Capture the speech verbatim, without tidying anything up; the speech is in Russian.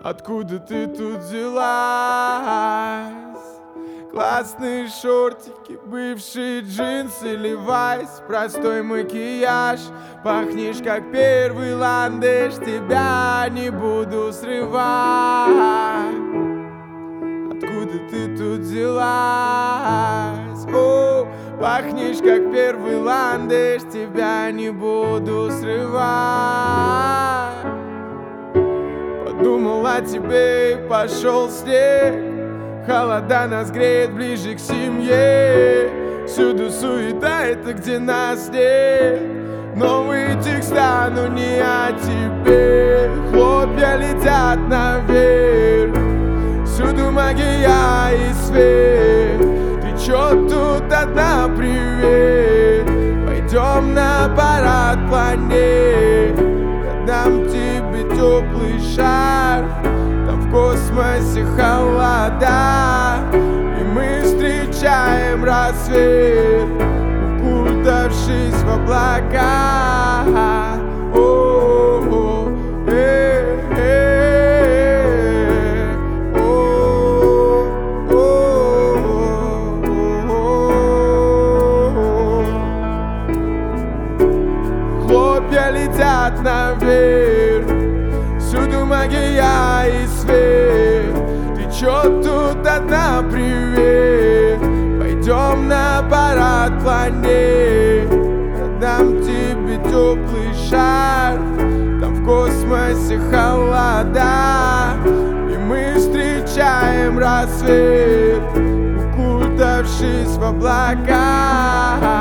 Откуда ты тут взялась? Классные шортики, бывшие джинсы, левайс, простой макияж. Пахнешь как первый ландыш, тебя не буду срывать. Откуда ты тут взялась? О, пахнешь как первый ландыш, тебя не буду срывать. Подумал о тебе и пошел снег. Холода нас греет ближе к семье. Всюду суета, это где нас нет. Новые текста, но не о тебе. Хлопья летят наверх. Всюду магия и свет. Ты чё тут одна, привет? Пойдем на парад планет. Я дам тебе теплый шарф. Там в космосе холода, и мы встречаем рассвет, укутавшись в облака. О-о-о, э-э-э, о-о-о. Хлопья летят наверх. Всюду магия и свет. Ты чё тут одна, привет? Пойдем на парад планет. Я дам тебе теплый шарф. Там в космосе холода, и мы встречаем рассвет, укутавшись в облака.